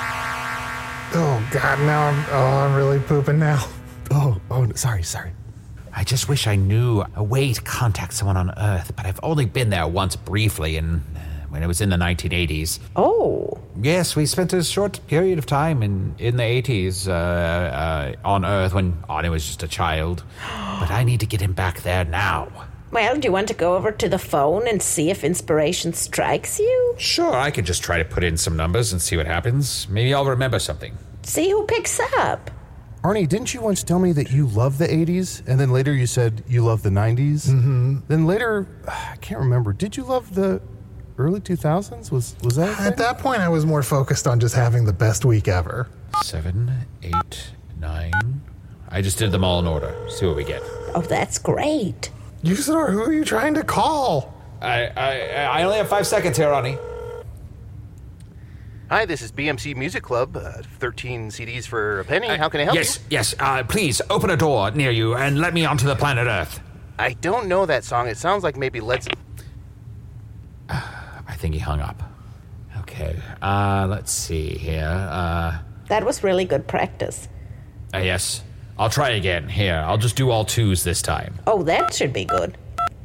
Oh God, now I'm. Oh, I'm really pooping now. Oh, oh, sorry, sorry. I just wish I knew a way to contact someone on Earth, but I've only been there once briefly, and uh, when it was in the nineteen eighties. Oh, Yes, we spent a short period of time in, in the eighties uh, uh, on Earth when Arnie was just a child. But I need to get him back there now. well, do you want to go over to the phone and see if inspiration strikes you? Sure, I could just try to put in some numbers and see what happens. Maybe I'll remember something. See who picks up. Arnie, didn't you once tell me that you love the eighties, and then later you said you love the nineties? Mm-hmm. Then later, I can't remember. Did you love the early two thousands? Was was that a thing? At that point, I was more focused on just having the best week ever. Seven, eight, nine. I just did them all in order. See what we get. Oh, that's great. Usador, who are you trying to call? I I, I only have five seconds here, Arnie. Hi, this is B M C Music Club. Uh, thirteen C Ds for a penny. How can I help yes, you? Yes, Uh, please open a door near you and let me onto the planet Earth. I don't know that song. It sounds like maybe Let's... I think he hung up. Okay, uh, let's see here. Uh, That was really good practice. uh, yes, I'll try again. Here, I'll just do all twos this time. Oh, that should be good.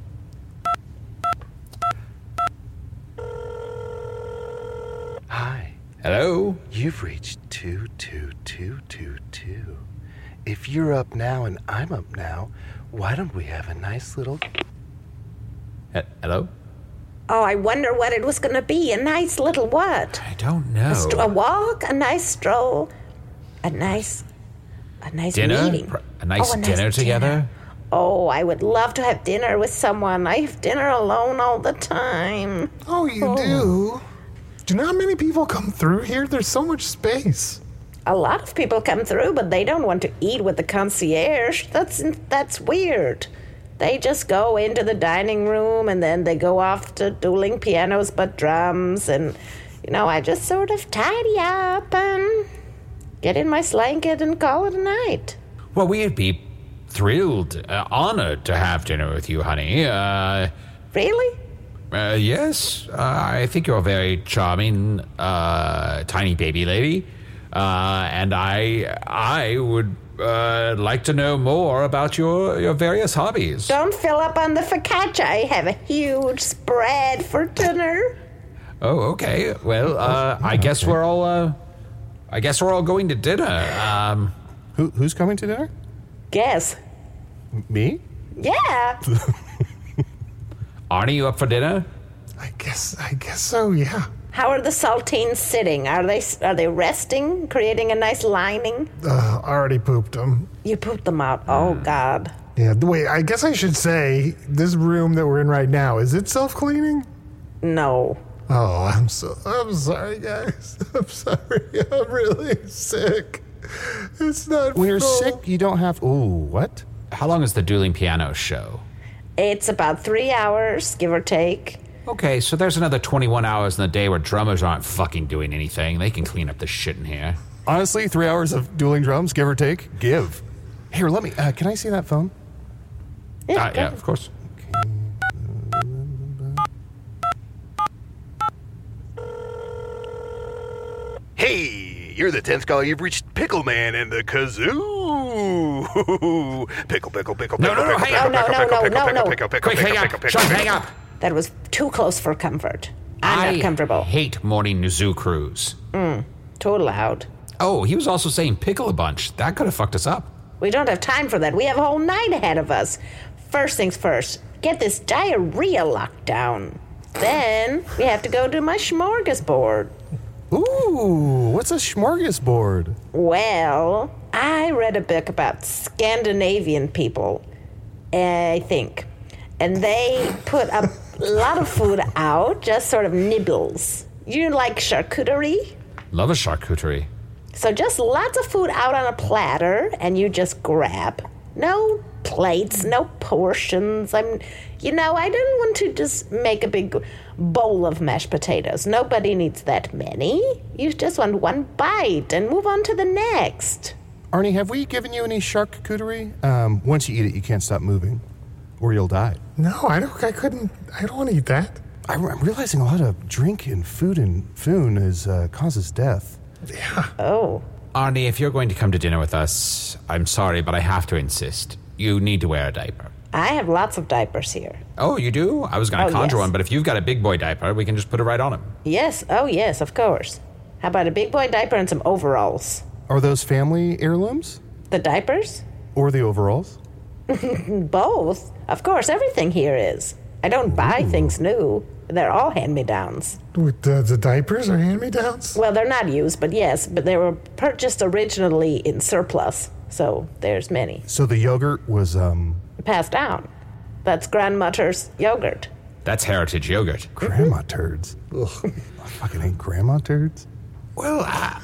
Hi, Hello? you've reached two two two two two. If you're up now and I'm up now, why don't we have a nice little... He- Hello? Oh, I wonder what it was going to be. A nice little what? I don't know. A, stro- a walk? A nice stroll? A nice... A nice Dinner? meeting? Pr- a nice Oh, a nice dinner together? Oh, I would love to have dinner with someone. I have dinner alone all the time. Oh, you do? Do not many people come through here? There's so much space. A lot of people come through, but they don't want to eat with the concierge. That's that's weird. They just go into the dining room and then they go off to dueling pianos but drums. And, you know, I just sort of tidy up and get in my slanket and call it a night. Well, we'd be thrilled, uh, honored to have dinner with you, honey. Uh, Really? uh, yes, uh, I think you're a very charming, uh, tiny baby lady. Uh, and I, I would uh, like to know more about your, your various hobbies. Don't fill up on the focaccia. I have a huge spread for dinner. Oh, okay. Well, uh, I guess we're all, uh, I guess we're all going to dinner. Um, Who, who's coming to dinner? Guess. Me? Yeah. Arnie, you up for dinner? I guess, I guess so, yeah. How are the saltines sitting? Are they are they resting, creating a nice lining? Uh, already pooped them. You pooped them out. Oh, God. Yeah, wait, I guess I should say, this room that we're in right now, is it self-cleaning? No. Oh, I'm so, I'm sorry, guys. I'm sorry. I'm really sick. It's not When you're full. sick, you don't have. Ooh, what? How long is the dueling piano show? It's about three hours, give or take. Okay, so there's another twenty-one hours in the day where drummers aren't fucking doing anything. They can clean up the shit in here. Honestly, three hours of dueling drums, give or take, give. Here, let me. Uh, can I see that phone? Yeah, Uh, yeah, of course. Hey, you're the tenth caller. You've reached Pickle Man and the Kazoo. Pickle, pickle, pickle, No, pickle, no, no, pickle, hang on. pickle, No, no, pickle, no, pickle, no, pickle, no. pickle, pickle, Quick, hang pickle, up. pickle, Sean, pickle, hang up. That was too close for comfort. I'm I not comfortable. hate morning zoo crews. Too loud. Oh, he was also saying pickle a bunch. That could have fucked us up. We don't have time for that. We have a whole night ahead of us. First things first, get this diarrhea locked down. Then we have to go to my smorgasbord. Ooh, what's a smorgasbord? Well, I read a book about Scandinavian people, I think. And they put a lot of food out, just sort of nibbles. You like charcuterie? Love a charcuterie. So just lots of food out on a platter, and you just grab. No plates, no portions. I'm, you know, I didn't want to just make a big bowl of mashed potatoes. Nobody needs that many. You just want one bite and move on to the next. Arnie, have we given you any charcuterie? Um, once you eat it, you can't stop moving, or you'll die. No, I don't, I couldn't, I don't want to eat that. I'm realizing a lot of drink and food and food is uh, causes death. Yeah. Oh. Arnie, if you're going to come to dinner with us, I'm sorry, but I have to insist. You need to wear a diaper. I have lots of diapers here. Oh, you do? I was going to Oh, conjure yes. one, but if you've got a big boy diaper, we can just put it right on him. Yes, oh yes, of course. How about a big boy diaper and some overalls? Are those family heirlooms? The diapers? Or the overalls? Both. Of course, everything here is. I don't buy things new. They're all hand-me-downs. With the, the diapers are hand-me-downs? Well, they're not used, but yes, but they were purchased originally in surplus. So there's many. So the yogurt was, um... Passed down. That's grandmother's yogurt. That's heritage yogurt. grandma turds. Ugh. I fucking hate grandma turds. Well, uh,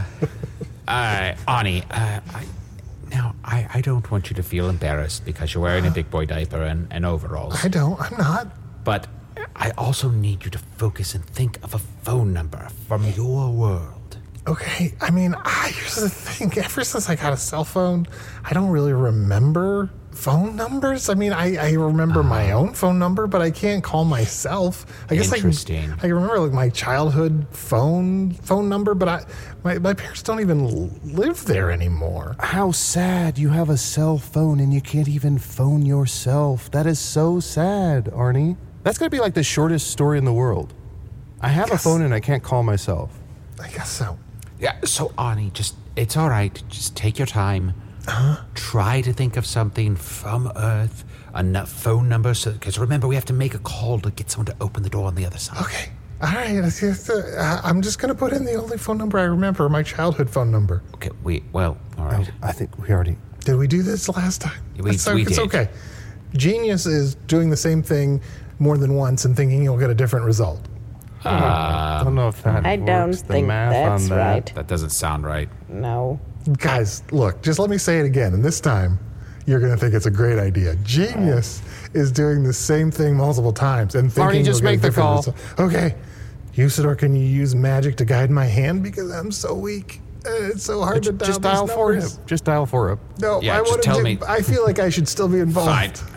uh, Arnie, uh, I, now, I, I don't want you to feel embarrassed because you're wearing a big boy diaper and, and overalls. I don't, I'm not. But I also need you to focus and think of a phone number from your world. Okay, I mean, I, here's the thing. Ever since I got a cell phone, I don't really remember phone numbers. I mean, I, I remember uh, my own phone number, but I can't call myself. I guess interesting. I, I remember like my childhood phone phone number, but I my, my parents don't even live there anymore. How sad. You have a cell phone and you can't even phone yourself. That is so sad, Arnie. That's going to be like the shortest story in the world. I have I a phone and I can't call myself. I guess so. Yeah, so Arnie, just, it's all right. Just take your time. Uh-huh. Try to think of something from Earth, a n- phone number, because so, remember, we have to make a call to get someone to open the door on the other side. Okay. All right. Uh, I'm just going to put in the only phone number I remember, my childhood phone number. Okay, we, well, all right. Oh, I think we already... Did we do this last time? We, it's, we it's did. okay. Genius is doing the same thing more than once and thinking you'll get a different result. Uh, I don't know if that I works. don't the think math that's on that. right. That doesn't sound right. No. Guys, look, just let me say it again, and this time you're going to think it's a great idea. Genius is doing the same thing multiple times and thinking Arnie, just you'll get make a the different call. result. Okay. Usador, can you use magic to guide my hand because I'm so weak? Uh, it's so hard to dial Just dial these for him. numbers. Just dial for him. No, Yeah, I just want to tell do, me. I feel like I should still be involved. Fine.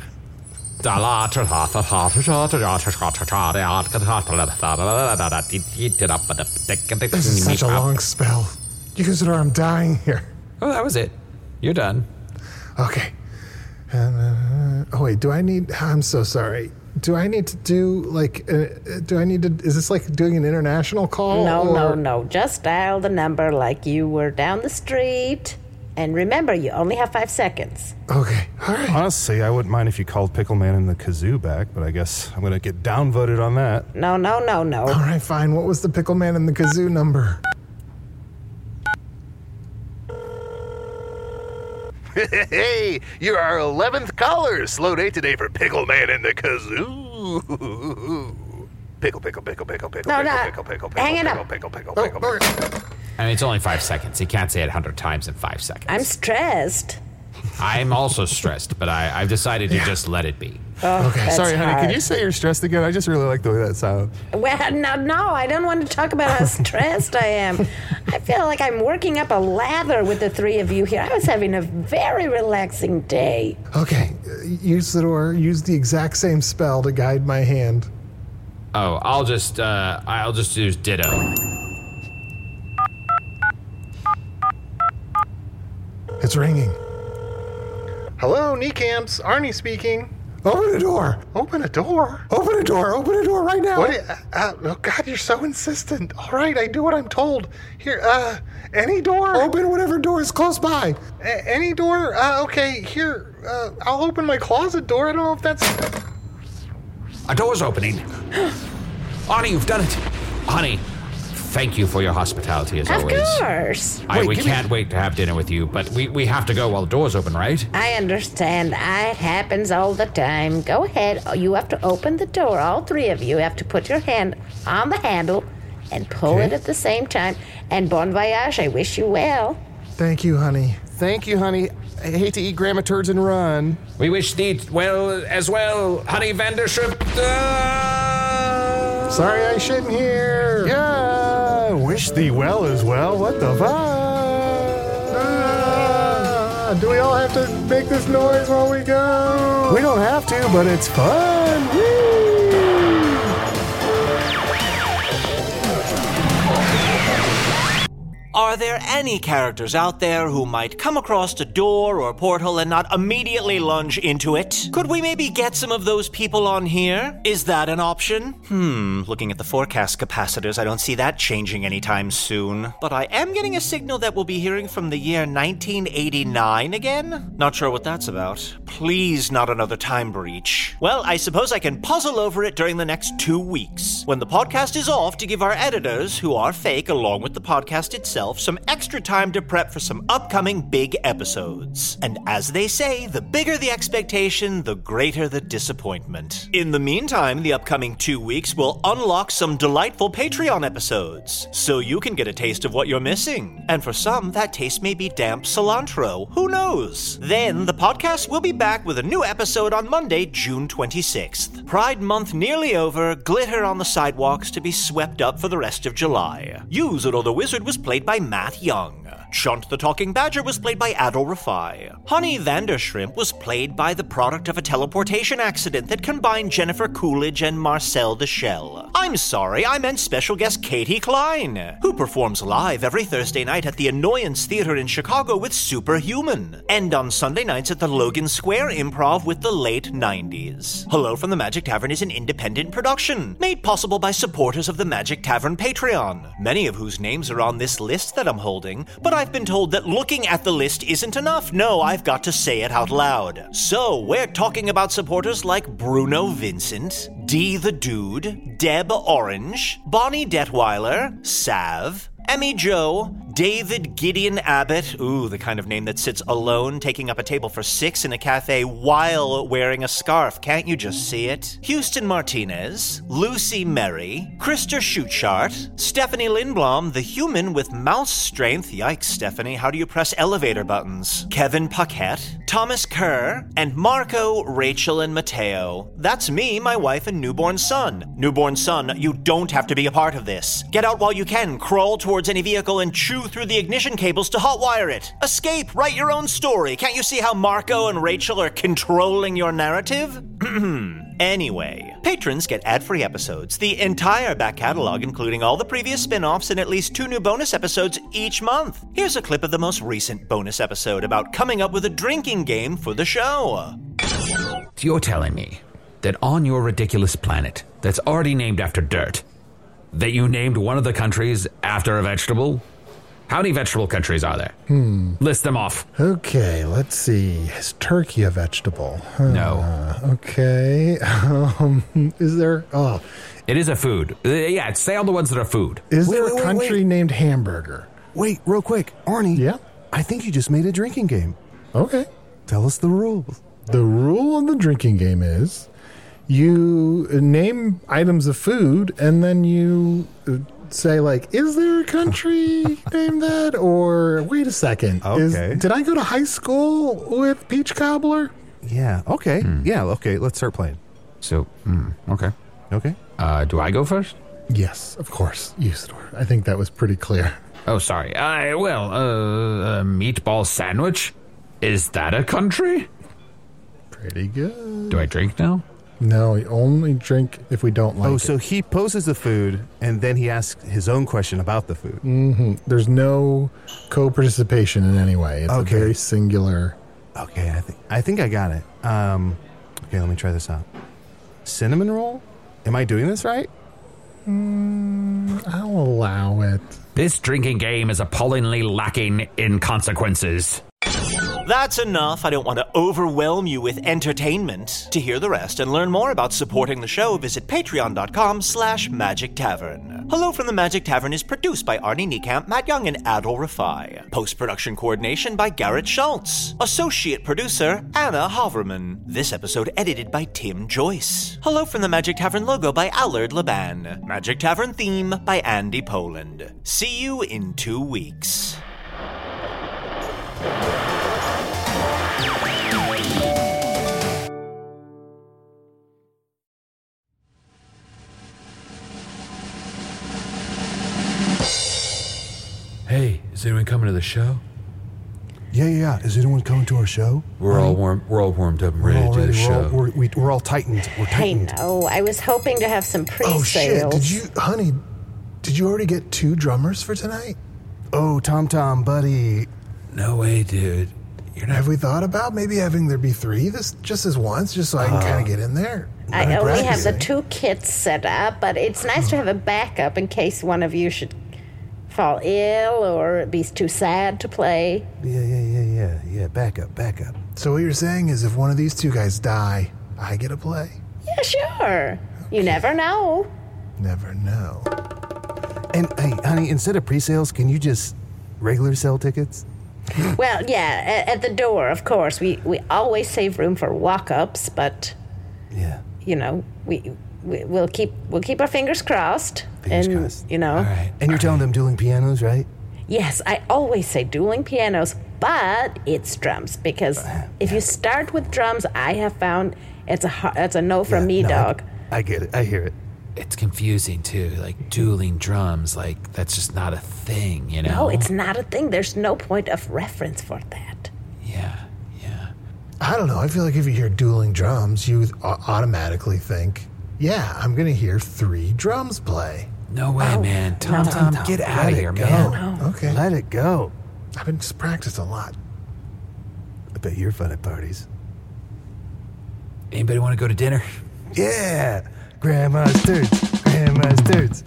This is such a long spell. Usador, I'm dying here. Oh, that was it. You're done. Okay. Uh, oh, wait, do I need... I'm so sorry. Do I need to do, like... Uh, do I need to... Is this like doing an international call? No, or? no, no. Just dial the number like you were down the street And remember, you only have five seconds. Okay, all right. Honestly, I wouldn't mind if you called Pickle Man and the kazoo back, but I guess I'm going to get downvoted on that. No, no, no, no. All right, fine. What was the Pickle Man and the kazoo number? Hey, you're our eleventh caller. Slow day today for Pickle Man and the kazoo. Pickle, pickle, pickle, pickle, pickle, No, pickle, no. pickle, pickle, Hang pickle, it up. pickle, pickle, Oh, pickle, pickle, pickle. I mean, it's only five seconds. He can't say it a hundred times in five seconds. I'm stressed. I'm also stressed, but I, I've decided to just let it be. Oh, Okay. that's Sorry, honey, hard. can you say you're stressed again? I just really like the way that sounds. Well, no, no, I don't want to talk about how stressed I am. I feel like I'm working up a lather with the three of you here. I was having a very relaxing day. Okay, uh, use the door. Use the exact same spell to guide my hand. Oh, I'll just, uh, I'll just use ditto. It's ringing. Hello, Kneecamps. Arnie speaking. Open the door. Open a door. Open a door. Open a door right now. What? Uh, uh, oh God, you're so insistent. All right, I do what I'm told. Here, uh, any door. Open whatever door is close by. A- any door. Uh, okay. Here, uh, I'll open my closet door. I don't know if that's. A door's opening. Honey, you've done it. Honey, thank you for your hospitality as Of always. course. I, Wait, we give me- can't wait to have dinner with you, but we, we have to go while the door's open, right? I understand. It happens all the time. Go ahead. You have to open the door. All three of you have to put your hand on the handle and pull Okay. it at the same time. And bon voyage. I wish you well. Thank you, honey. Thank you, honey. I hate to eat grandma turds and run. We wish thee well as well, Honey Vandershrimp. Uh... Sorry I shouldn't hear. Yeah, wish thee well as well. What the fuck? Ah, do we all have to make this noise while we go? We don't have to, but it's fun. Woo! Are there any characters out there who might come across a door or portal and not immediately lunge into it? Could we maybe get some of those people on here? Is that an option? Hmm, looking at the forecast capacitors, I don't see that changing anytime soon. But I am getting a signal that we'll be hearing from the year nineteen eighty-nine again? Not sure what that's about. Please, not another time breach. Well, I suppose I can puzzle over it during the next two weeks, when the podcast is off, to give our editors, who are fake along with the podcast itself, some extra time to prep for some upcoming big episodes. And as they say, the bigger the expectation, the greater the disappointment. In the meantime, the upcoming two weeks will unlock some delightful Patreon episodes, so you can get a taste of what you're missing. And for some, that taste may be damp cilantro. Who knows? Then, the podcast will be back with a new episode on Monday, June twenty-sixth. Pride Month nearly over, glitter on the sidewalks to be swept up for the rest of July. You, Zoodle the Wizard, was played by Matt Young. Chunt the Talking Badger was played by Adol Rafai. Honey Vandershrimp was played by the product of a teleportation accident that combined Jennifer Coolidge and Marcel the Shell. I'm sorry, I meant special guest Katie Klein, who performs live every Thursday night at the Annoyance Theater in Chicago with Superhuman, and on Sunday nights at the Logan Square Improv with the late nineties. Hello from the Magic Tavern is an independent production, made possible by supporters of the Magic Tavern Patreon, many of whose names are on this list that I'm holding, but I've been told that looking at the list isn't enough. No, I've got to say it out loud. So, we're talking about supporters like Bruno Vincent, D the Dude, Deb Orange, Bonnie Detweiler, Sav, Emmy Joe, David Gideon Abbott, ooh, the kind of name that sits alone taking up a table for six in a cafe while wearing a scarf. Can't you just see it? Houston Martinez, Lucy Merry, Krista Schutchart, Stephanie Lindblom, the human with mouse strength. Yikes, Stephanie, how do you press elevator buttons? Kevin Paquette, Thomas Kerr, and Marco, Rachel, and Mateo. That's me, my wife, and newborn son. Newborn son, you don't have to be a part of this. Get out while you can, crawl towards any vehicle, and chew through the ignition cables to hotwire it. Escape, write your own story. Can't you see how Marco and Rachel are controlling your narrative? Anyway, patrons get ad-free episodes, the entire back catalog including all the previous spin-offs, and at least two new bonus episodes each month. Here's a clip of the most recent bonus episode about coming up with a drinking game for the show. You're telling me that on your ridiculous planet that's already named after dirt, that you named one of the countries after a vegetable? How many vegetable countries are there? Hmm. List them off. Okay, let's see. Is turkey a vegetable? No. Uh, okay. Um, is there... Oh. It is a food. Uh, yeah, say all the ones that are food. Is Wait, there wait, a wait, country wait. named Hamburger? Wait, real quick. Arnie. Yeah? I think you just made a drinking game. Okay. Tell us the rules. The rule of the drinking game is you name items of food and then you say, like, is there a country named that? Or, wait a second. Is, Okay. did I go to high school with Peach Cobbler? Yeah, okay. Hmm. Yeah, okay. Let's start playing. So, mm, okay. Okay. Uh, do I go first? Yes, of course. Usador. I think that was pretty clear. Oh, sorry. Uh, well, uh, a meatball sandwich? Is that a country? Pretty good. Do I drink now? No, we only drink if we don't like Oh, it. so he poses the food, and then he asks his own question about the food. Mm-hmm. There's no co-participation in any way. It's Okay. a very singular... Okay, I think I think I got it. Um, okay, let me try this out. Cinnamon roll? Am I doing this right? Mm, I'll allow it. This drinking game is appallingly lacking in consequences. That's enough. I don't want to overwhelm you with entertainment. To hear the rest and learn more about supporting the show, visit patreon.com slash Magic Tavern. Hello from the Magic Tavern is produced by Arnie Niekamp, Matt Young, and Adol Rafai. Post-production coordination by Garrett Schultz. Associate producer, Anna Hoverman. This episode edited by Tim Joyce. Hello from the Magic Tavern logo by Allard Laban. Magic Tavern theme by Andy Poland. See you in two weeks. Hey, is anyone coming to the show? Yeah, yeah, yeah. Is anyone coming to our show? We're all warm. We're all warmed up and We're ready all to do the ready. We're all, show. we're, we, we're all tightened. We're I tightened. know. I was hoping to have some pre-sales. Oh, shit. Did you... Honey, did you already get two drummers for tonight? Oh, Tom Tom, buddy. No way, dude. You're not. Have we thought about maybe having there be three this just as once, just so I can kind of get in there? I Let me only have practice the it. two kits set up, but it's nice to have a backup in case one of you should fall ill or be too sad to play. Yeah, yeah, yeah, yeah, yeah. Back up, back up. So what you're saying is if one of these two guys die, I get to play? Yeah, sure. You never know. Never know. And hey, honey, instead of pre-sales, can you just regular sell tickets? Well, yeah, at, at the door, of course. We we always save room for walk-ups, but Yeah. you know, we, we we'll keep we'll keep our fingers crossed. Fingers and crossed. you know, All right. And you're telling them dueling pianos, right? yes, I always say dueling pianos, but it's drums because if you start with drums, I have found it's a har- it's a no from Yeah, me, no, I- dog. I get it. I hear it. It's confusing too. Like dueling drums. Like that's just not a thing, you know. No, it's not a thing. There's no point of reference for that. Yeah, yeah. I don't know. I feel like if you hear dueling drums, you au- automatically think, yeah, I'm going to hear three drums play. No way, Oh, man. Tom, no. Tom, Tom, get let out of it here, go. man. Okay. Let it go. I've been practiced a lot. I bet you're fun at parties. Anybody want to go to dinner? Yeah. Grandma's turds. Grandma's turds.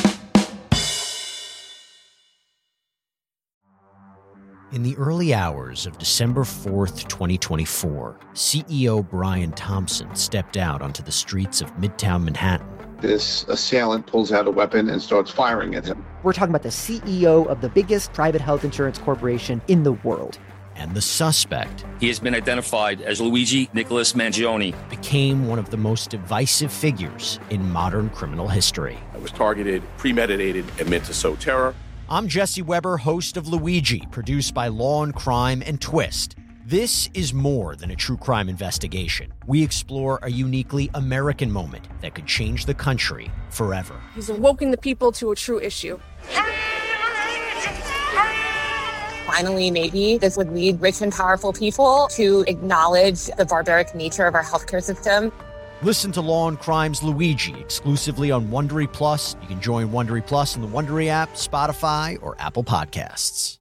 In the early hours of December fourth, twenty twenty-four, C E O Brian Thompson stepped out onto the streets of Midtown Manhattan. This assailant pulls out a weapon and starts firing at him. We're talking about the C E O of the biggest private health insurance corporation in the world. And the suspect He has been identified as Luigi Nicholas Mangione. became one of the most divisive figures in modern criminal history. It was targeted, premeditated, and meant to sow terror. I'm Jesse Weber, host of Luigi, produced by Law and Crime and Twist. This is more than a true crime investigation. We explore a uniquely American moment that could change the country forever. He's awoken the people to a true issue. Finally, maybe this would lead rich and powerful people to acknowledge the barbaric nature of our healthcare system. Listen to Law and Crime's Luigi exclusively on Wondery Plus. You can join Wondery Plus in the Wondery app, Spotify, or Apple Podcasts.